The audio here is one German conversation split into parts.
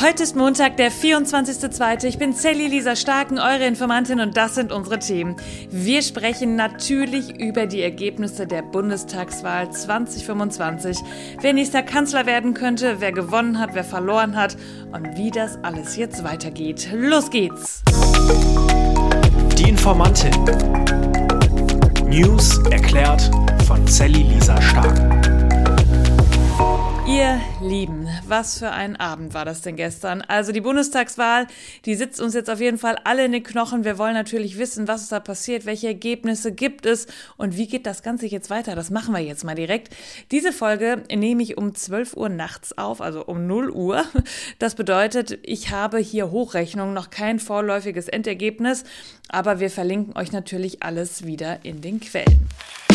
Heute ist Montag, der 24.02. Ich bin Sally Lisa Starken, eure Informantin, und das sind unsere Themen. Wir sprechen natürlich über die Ergebnisse der Bundestagswahl 2025, wer nächster Kanzler werden könnte, wer gewonnen hat, wer verloren hat und wie das alles jetzt weitergeht. Los geht's! Die Informantin. News erklärt von Sally Lisa Starken. Ihr Lieben, was für ein Abend war das denn gestern? Also die Bundestagswahl, die sitzt uns jetzt auf jeden Fall alle in den Knochen. Wir wollen natürlich wissen, was ist da passiert, welche Ergebnisse gibt es und wie geht das Ganze jetzt weiter? Das machen wir jetzt mal direkt. Diese Folge nehme ich um 12 Uhr nachts auf, also um 0 Uhr. Das bedeutet, ich habe hier Hochrechnung, noch kein vorläufiges Endergebnis, aber wir verlinken euch natürlich alles wieder in den Quellen.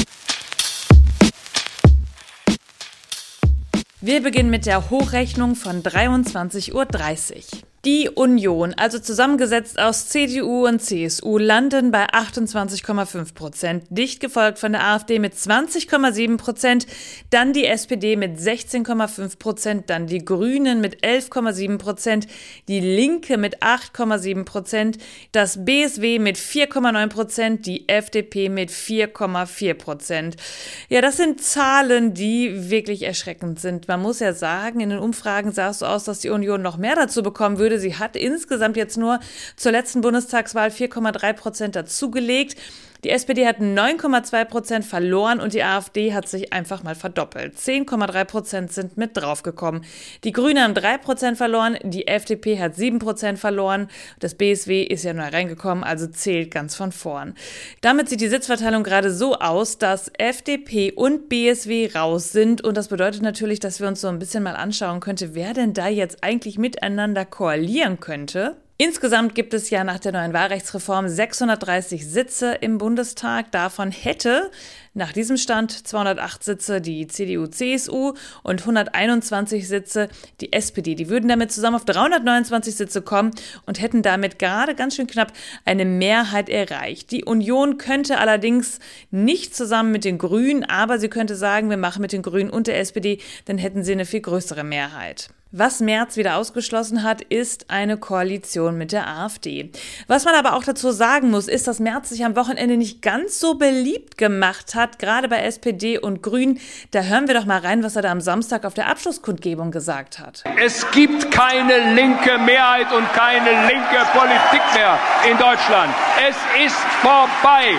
Wir beginnen mit der Hochrechnung von 23:30 Uhr. Die Union, also zusammengesetzt aus CDU und CSU, landen bei 28,5%, dicht gefolgt von der AfD mit 20,7%, dann die SPD mit 16,5%, dann die Grünen mit 11,7%, die Linke mit 8,7%, das BSW mit 4,9%, die FDP mit 4,4%. Ja, das sind Zahlen, die wirklich erschreckend sind. Man muss ja sagen, in den Umfragen sah es so aus, dass die Union noch mehr dazu bekommen würde. Sie hat insgesamt jetzt nur zur letzten Bundestagswahl 4,3% dazugelegt. Die SPD hat 9,2% verloren und die AfD hat sich einfach mal verdoppelt. 10,3% sind mit draufgekommen. Die Grünen haben 3% verloren, die FDP hat 7% verloren. Das BSW ist ja neu reingekommen, also zählt ganz von vorn. Damit sieht die Sitzverteilung gerade so aus, dass FDP und BSW raus sind. Und das bedeutet natürlich, dass wir uns so ein bisschen mal anschauen könnten, wer denn da jetzt eigentlich miteinander koalieren könnte. Insgesamt gibt es ja nach der neuen Wahlrechtsreform 630 Sitze im Bundestag. Davon hätte nach diesem Stand 208 Sitze die CDU-CSU und 121 Sitze die SPD. Die würden damit zusammen auf 329 Sitze kommen und hätten damit gerade ganz schön knapp eine Mehrheit erreicht. Die Union könnte allerdings nicht zusammen mit den Grünen, aber sie könnte sagen, wir machen mit den Grünen und der SPD, dann hätten sie eine viel größere Mehrheit. Was Merz wieder ausgeschlossen hat, ist eine Koalition mit der AfD. Was man aber auch dazu sagen muss, ist, dass Merz sich am Wochenende nicht ganz so beliebt gemacht hat, gerade bei SPD und Grünen. Da hören wir doch mal rein, was er da am Samstag auf der Abschlusskundgebung gesagt hat. Es gibt keine linke Mehrheit und keine linke Politik mehr in Deutschland. Es ist vorbei.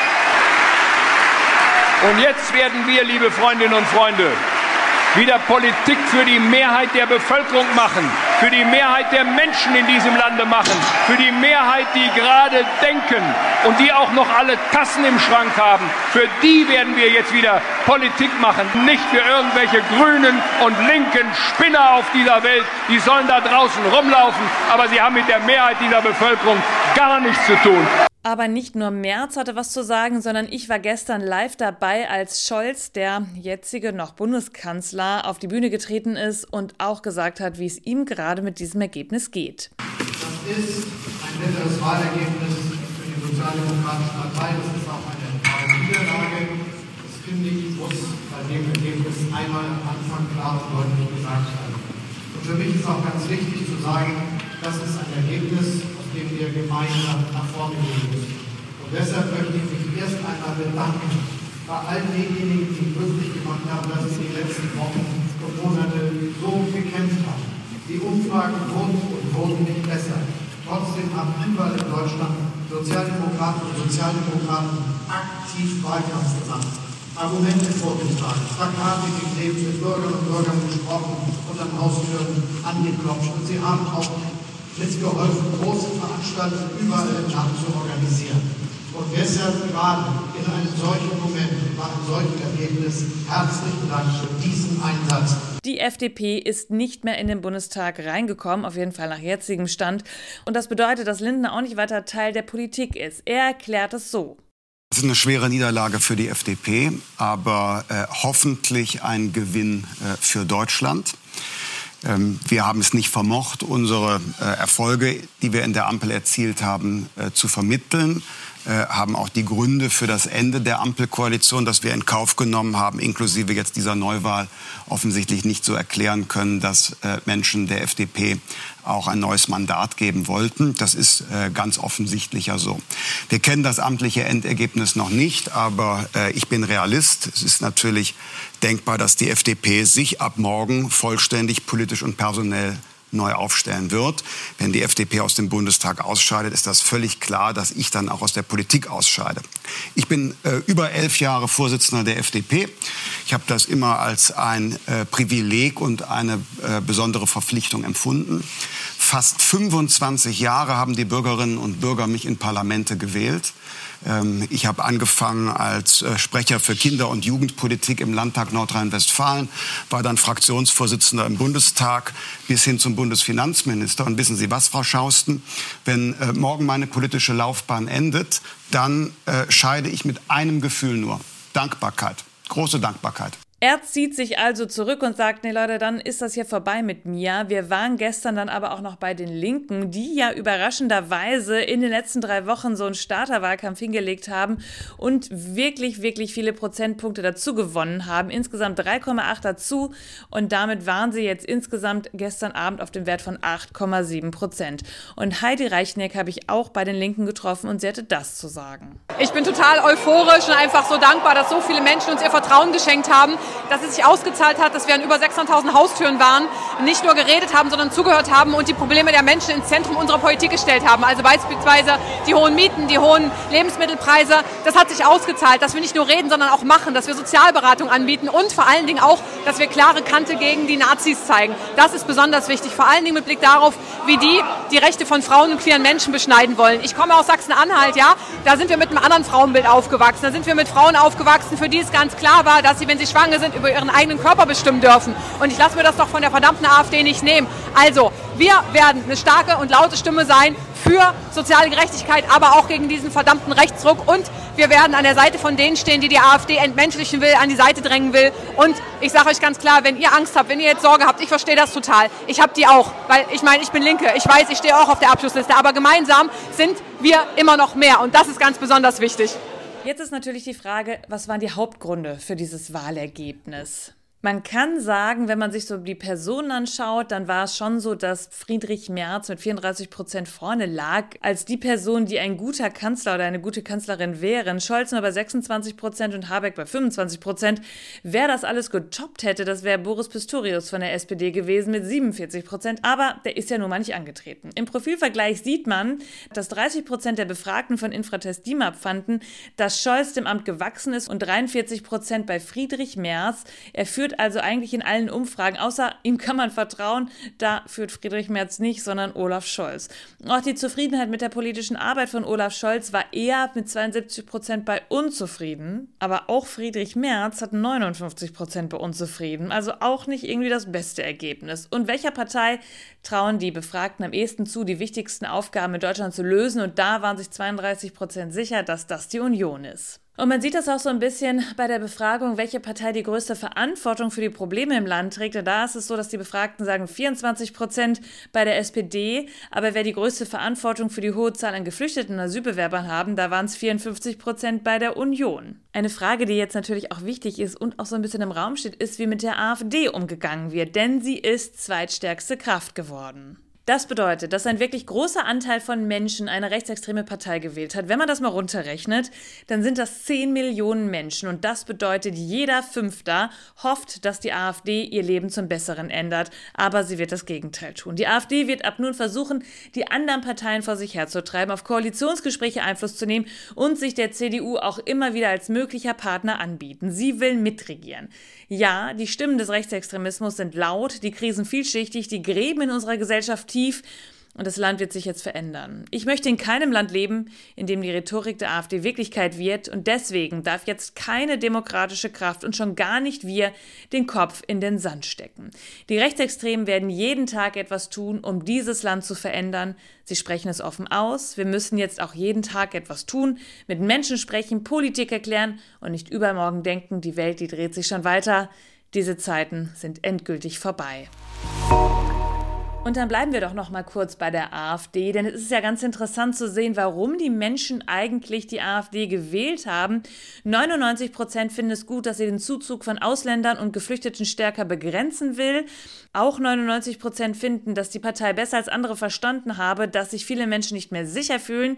Und jetzt werden wir, liebe Freundinnen und Freunde, wieder Politik für die Mehrheit der Bevölkerung machen, für die Mehrheit der Menschen in diesem Lande machen, für die Mehrheit, die gerade denken und die auch noch alle Tassen im Schrank haben. Für die werden wir jetzt wieder Politik machen, nicht für irgendwelche Grünen und linken Spinner auf dieser Welt. Die sollen da draußen rumlaufen, aber sie haben mit der Mehrheit dieser Bevölkerung gar nichts zu tun. Aber nicht nur Merz hatte was zu sagen, sondern ich war gestern live dabei, als Scholz, der jetzige noch Bundeskanzler, auf die Bühne getreten ist und auch gesagt hat, wie es ihm gerade mit diesem Ergebnis geht. Das ist ein bitteres Wahlergebnis für die Sozialdemokratische Partei. Das ist auch eine klare Niederlage. Das finde ich, muss bei dem Ergebnis einmal am Anfang klar und deutlich gesagt werden. Und für mich ist auch ganz wichtig zu sagen, das ist ein Ergebnis, den wir gemeinsam nach vorne gehen müssen. Und deshalb möchte ich mich erst einmal bedanken bei allen denjenigen, die möglich gemacht haben, dass sie die letzten Wochen und Monate so gekämpft haben. Die Umfragen wurden nicht besser. Trotzdem haben überall in Deutschland Sozialdemokraten und Sozialdemokraten aktiv Wahlkampf gemacht, Argumente vorgetragen, Plakate geklebt, mit Bürgerinnen und Bürgern gesprochen und an Haustüren angeklopft. Und sie haben auch mitgeholfen, große Veranstaltungen überall im Land zu organisieren. Und deshalb gerade in einem solchen Moment, bei einem solchen Ergebnis, herzlichen Dank für diesen Einsatz. Die FDP ist nicht mehr in den Bundestag reingekommen, auf jeden Fall nach jetzigem Stand. Und das bedeutet, dass Lindner auch nicht weiter Teil der Politik ist. Er erklärt es so. Das ist eine schwere Niederlage für die FDP, aber hoffentlich ein Gewinn für Deutschland. Wir haben es nicht vermocht, unsere Erfolge, die wir in der Ampel erzielt haben, zu vermitteln. haben auch die Gründe für das Ende der Ampelkoalition, das wir in Kauf genommen haben, inklusive jetzt dieser Neuwahl, offensichtlich nicht so erklären können, dass Menschen der FDP auch ein neues Mandat geben wollten. Das ist ganz offensichtlich ja so. Wir kennen das amtliche Endergebnis noch nicht, aber ich bin Realist. Es ist natürlich denkbar, dass die FDP sich ab morgen vollständig politisch und personell neu aufstellen wird. Wenn die FDP aus dem Bundestag ausscheidet, ist das völlig klar, dass ich dann auch aus der Politik ausscheide. Ich bin über 11 Jahre Vorsitzender der FDP. Ich habe das immer als ein Privileg und eine besondere Verpflichtung empfunden. Fast 25 Jahre haben die Bürgerinnen und Bürger mich in Parlamente gewählt. Ich habe angefangen als Sprecher für Kinder- und Jugendpolitik im Landtag Nordrhein-Westfalen, war dann Fraktionsvorsitzender im Bundestag bis hin zum Bundesfinanzminister. Und wissen Sie was, Frau Schausten? Wenn morgen meine politische Laufbahn endet, dann scheide ich mit einem Gefühl nur: Dankbarkeit, große Dankbarkeit. Er zieht sich also zurück und sagt, nee Leute, dann ist das hier vorbei mit mir. Wir waren gestern dann aber auch noch bei den Linken, die ja überraschenderweise in den letzten 3 Wochen so einen Starterwahlkampf hingelegt haben und wirklich, wirklich viele Prozentpunkte dazu gewonnen haben. Insgesamt 3,8 dazu und damit waren sie jetzt insgesamt gestern Abend auf dem Wert von 8,7%. Und Heidi Reichneck habe ich auch bei den Linken getroffen und sie hatte das zu sagen. Ich bin total euphorisch und einfach so dankbar, dass so viele Menschen uns ihr Vertrauen geschenkt haben, dass es sich ausgezahlt hat, dass wir an über 600.000 Haustüren waren, nicht nur geredet haben, sondern zugehört haben und die Probleme der Menschen ins Zentrum unserer Politik gestellt haben. Also beispielsweise die hohen Mieten, die hohen Lebensmittelpreise. Das hat sich ausgezahlt, dass wir nicht nur reden, sondern auch machen, dass wir Sozialberatung anbieten und vor allen Dingen auch, dass wir klare Kante gegen die Nazis zeigen. Das ist besonders wichtig, vor allen Dingen mit Blick darauf, wie die Rechte von Frauen und queeren Menschen beschneiden wollen. Ich komme aus Sachsen-Anhalt, ja, da sind wir mit einem anderen Frauenbild aufgewachsen. Da sind wir mit Frauen aufgewachsen, für die es ganz klar war, dass sie, wenn sie schwanger sind, über ihren eigenen Körper bestimmen dürfen. Und ich lasse mir das doch von der verdammten AfD nicht nehmen. Also, wir werden eine starke und laute Stimme sein für soziale Gerechtigkeit, aber auch gegen diesen verdammten Rechtsruck. Und wir werden an der Seite von denen stehen, die AfD entmenschlichen will, an die Seite drängen will. Und ich sage euch ganz klar, wenn ihr Angst habt, wenn ihr jetzt Sorge habt, ich verstehe das total. Ich habe die auch, weil ich meine, ich bin Linke. Ich weiß, ich stehe auch auf der Abschlussliste. Aber gemeinsam sind wir immer noch mehr. Und das ist ganz besonders wichtig. Jetzt ist natürlich die Frage, was waren die Hauptgründe für dieses Wahlergebnis? Man kann sagen, wenn man sich so die Personen anschaut, dann war es schon so, dass Friedrich Merz mit 34% vorne lag, als die Person, die ein guter Kanzler oder eine gute Kanzlerin wären. Scholz nur bei 26% und Habeck bei 25%. Wer das alles getoppt hätte, das wäre Boris Pistorius von der SPD gewesen mit 47%. Aber der ist ja nun mal nicht angetreten. Im Profilvergleich sieht man, dass 30% der Befragten von Infratest DIMAP fanden, dass Scholz dem Amt gewachsen ist und 43% bei Friedrich Merz. Er führt also eigentlich in allen Umfragen, außer ihm kann man vertrauen, da führt Friedrich Merz nicht, sondern Olaf Scholz. Auch die Zufriedenheit mit der politischen Arbeit von Olaf Scholz war eher mit 72% bei unzufrieden, aber auch Friedrich Merz hat 59% bei unzufrieden, also auch nicht irgendwie das beste Ergebnis. Und welcher Partei trauen die Befragten am ehesten zu, die wichtigsten Aufgaben in Deutschland zu lösen? Und da waren sich 32% sicher, dass das die Union ist. Und man sieht das auch so ein bisschen bei der Befragung, welche Partei die größte Verantwortung für die Probleme im Land trägt. Und da ist es so, dass die Befragten sagen 24% bei der SPD. Aber wer die größte Verantwortung für die hohe Zahl an Geflüchteten und Asylbewerbern haben, da waren es 54% bei der Union. Eine Frage, die jetzt natürlich auch wichtig ist und auch so ein bisschen im Raum steht, ist, wie mit der AfD umgegangen wird. Denn sie ist zweitstärkste Kraft geworden. Das bedeutet, dass ein wirklich großer Anteil von Menschen eine rechtsextreme Partei gewählt hat. Wenn man das mal runterrechnet, dann sind das 10 Millionen Menschen. Und das bedeutet, jeder Fünfter hofft, dass die AfD ihr Leben zum Besseren ändert. Aber sie wird das Gegenteil tun. Die AfD wird ab nun versuchen, die anderen Parteien vor sich herzutreiben, auf Koalitionsgespräche Einfluss zu nehmen und sich der CDU auch immer wieder als möglicher Partner anbieten. Sie will mitregieren. Ja, die Stimmen des Rechtsextremismus sind laut, die Krisen vielschichtig, die Gräben in unserer Gesellschaft tief und das Land wird sich jetzt verändern. Ich möchte in keinem Land leben, in dem die Rhetorik der AfD Wirklichkeit wird und deswegen darf jetzt keine demokratische Kraft und schon gar nicht wir den Kopf in den Sand stecken. Die Rechtsextremen werden jeden Tag etwas tun, um dieses Land zu verändern. Sie sprechen es offen aus. Wir müssen jetzt auch jeden Tag etwas tun, mit Menschen sprechen, Politik erklären und nicht übermorgen denken, die Welt, die dreht sich schon weiter. Diese Zeiten sind endgültig vorbei. Und dann bleiben wir doch noch mal kurz bei der AfD, denn es ist ja ganz interessant zu sehen, warum die Menschen eigentlich die AfD gewählt haben. 99% finden es gut, dass sie den Zuzug von Ausländern und Geflüchteten stärker begrenzen will. Auch 99% finden, dass die Partei besser als andere verstanden habe, dass sich viele Menschen nicht mehr sicher fühlen.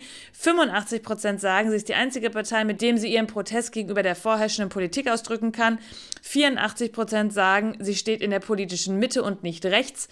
85% sagen, sie ist die einzige Partei, mit dem sie ihren Protest gegenüber der vorherrschenden Politik ausdrücken kann. 84% sagen, sie steht in der politischen Mitte und nicht rechts.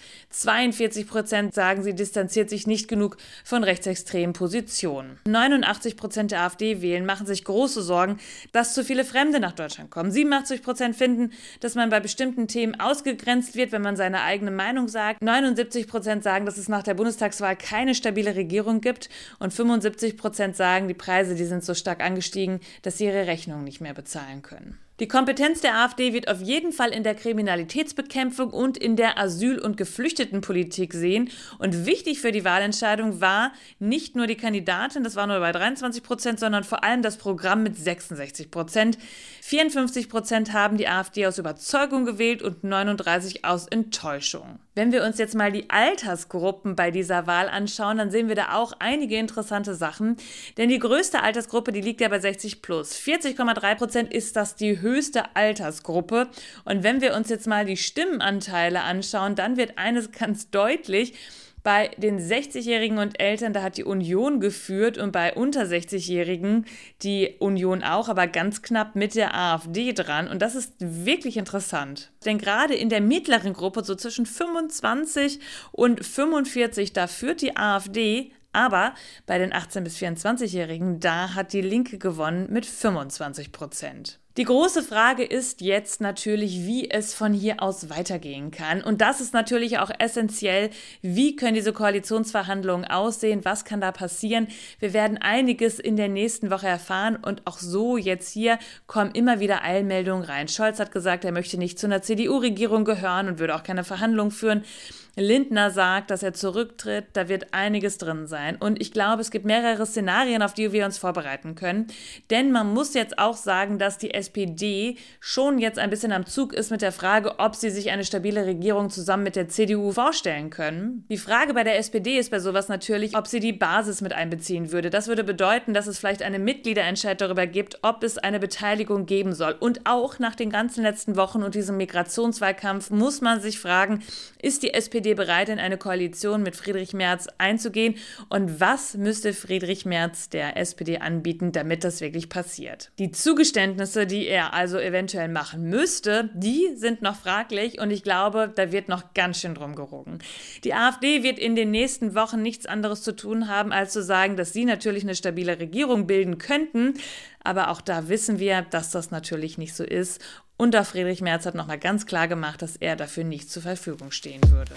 42% sagen, sie distanziert sich nicht genug von rechtsextremen Positionen. 89% der AfD-Wählen machen sich große Sorgen, dass zu viele Fremde nach Deutschland kommen. 87% finden, dass man bei bestimmten Themen ausgegrenzt wird, wenn man seine eigene Meinung sagt. 79% sagen, dass es nach der Bundestagswahl keine stabile Regierung gibt. Und 75% sagen, die Preise, die sind so stark angestiegen, dass sie ihre Rechnung nicht mehr bezahlen können. Die Kompetenz der AfD wird auf jeden Fall in der Kriminalitätsbekämpfung und in der Asyl- und Geflüchtetenpolitik sehen. Und wichtig für die Wahlentscheidung war nicht nur die Kandidatin, das war nur bei 23%, sondern vor allem das Programm mit 66%. 54% haben die AfD aus Überzeugung gewählt und 39% aus Enttäuschung. Wenn wir uns jetzt mal die Altersgruppen bei dieser Wahl anschauen, dann sehen wir da auch einige interessante Sachen. Denn die größte Altersgruppe, die liegt ja bei 60+. 40,3% ist das die höchste Altersgruppe. Und wenn wir uns jetzt mal die Stimmenanteile anschauen, dann wird eines ganz deutlich: Bei den 60-Jährigen und Älteren, da hat die Union geführt und bei unter 60-Jährigen die Union auch, aber ganz knapp mit der AfD dran. Und das ist wirklich interessant. Denn gerade in der mittleren Gruppe, so zwischen 25 und 45, da führt die AfD. Aber bei den 18- bis 24-Jährigen, da hat die Linke gewonnen mit 25%. Die große Frage ist jetzt natürlich, wie es von hier aus weitergehen kann. Und das ist natürlich auch essentiell. Wie können diese Koalitionsverhandlungen aussehen? Was kann da passieren? Wir werden einiges in der nächsten Woche erfahren. Und auch so jetzt hier kommen immer wieder Eilmeldungen rein. Scholz hat gesagt, er möchte nicht zu einer CDU-Regierung gehören und würde auch keine Verhandlungen führen. Lindner sagt, dass er zurücktritt. Da wird einiges drin sein. Und ich glaube, es gibt mehrere Szenarien, auf die wir uns vorbereiten können. Denn man muss jetzt auch sagen, dass die SPD schon jetzt ein bisschen am Zug ist mit der Frage, ob sie sich eine stabile Regierung zusammen mit der CDU vorstellen können. Die Frage bei der SPD ist bei sowas natürlich, ob sie die Basis mit einbeziehen würde. Das würde bedeuten, dass es vielleicht einen Mitgliederentscheid darüber gibt, ob es eine Beteiligung geben soll. Und auch nach den ganzen letzten Wochen und diesem Migrationswahlkampf muss man sich fragen, ist die SPD bereit, in eine Koalition mit Friedrich Merz einzugehen? Und was müsste Friedrich Merz der SPD anbieten, damit das wirklich passiert? Die Zugeständnisse, die er also eventuell machen müsste, die sind noch fraglich und ich glaube, da wird noch ganz schön drum gerungen. Die AfD wird in den nächsten Wochen nichts anderes zu tun haben, als zu sagen, dass sie natürlich eine stabile Regierung bilden könnten, aber auch da wissen wir, dass das natürlich nicht so ist. Und auch Friedrich Merz hat nochmal ganz klar gemacht, dass er dafür nicht zur Verfügung stehen würde.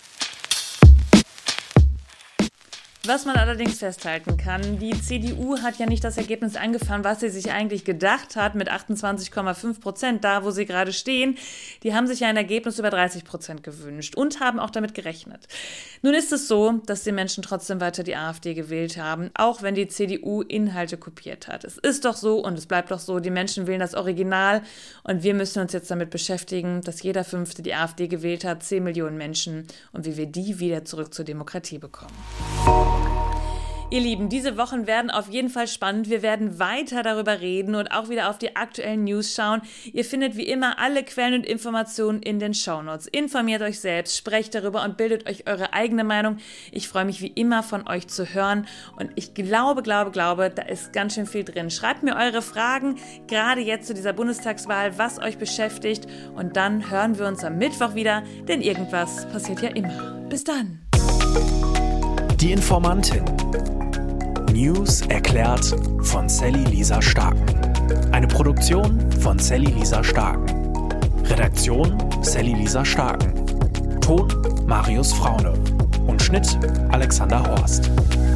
Was man allerdings festhalten kann, die CDU hat ja nicht das Ergebnis eingefahren, was sie sich eigentlich gedacht hat, mit 28,5%, da wo sie gerade stehen. Die haben sich ja ein Ergebnis über 30% gewünscht und haben auch damit gerechnet. Nun ist es so, dass die Menschen trotzdem weiter die AfD gewählt haben, auch wenn die CDU Inhalte kopiert hat. Es ist doch so und es bleibt doch so, die Menschen wählen das Original und wir müssen uns jetzt damit beschäftigen, dass jeder Fünfte die AfD gewählt hat, 10 Millionen Menschen, und wie wir die wieder zurück zur Demokratie bekommen. Ihr Lieben, diese Wochen werden auf jeden Fall spannend. Wir werden weiter darüber reden und auch wieder auf die aktuellen News schauen. Ihr findet wie immer alle Quellen und Informationen in den Shownotes. Informiert euch selbst, sprecht darüber und bildet euch eure eigene Meinung. Ich freue mich wie immer von euch zu hören und ich glaube, da ist ganz schön viel drin. Schreibt mir eure Fragen, gerade jetzt zu dieser Bundestagswahl, was euch beschäftigt, und dann hören wir uns am Mittwoch wieder, denn irgendwas passiert ja immer. Bis dann! Die Informantin. News erklärt von Sally Lisa Starken. Eine Produktion von Sally Lisa Starken. Redaktion Sally Lisa Starken. Ton Marius Fraune. Und Schnitt Alexander Horst.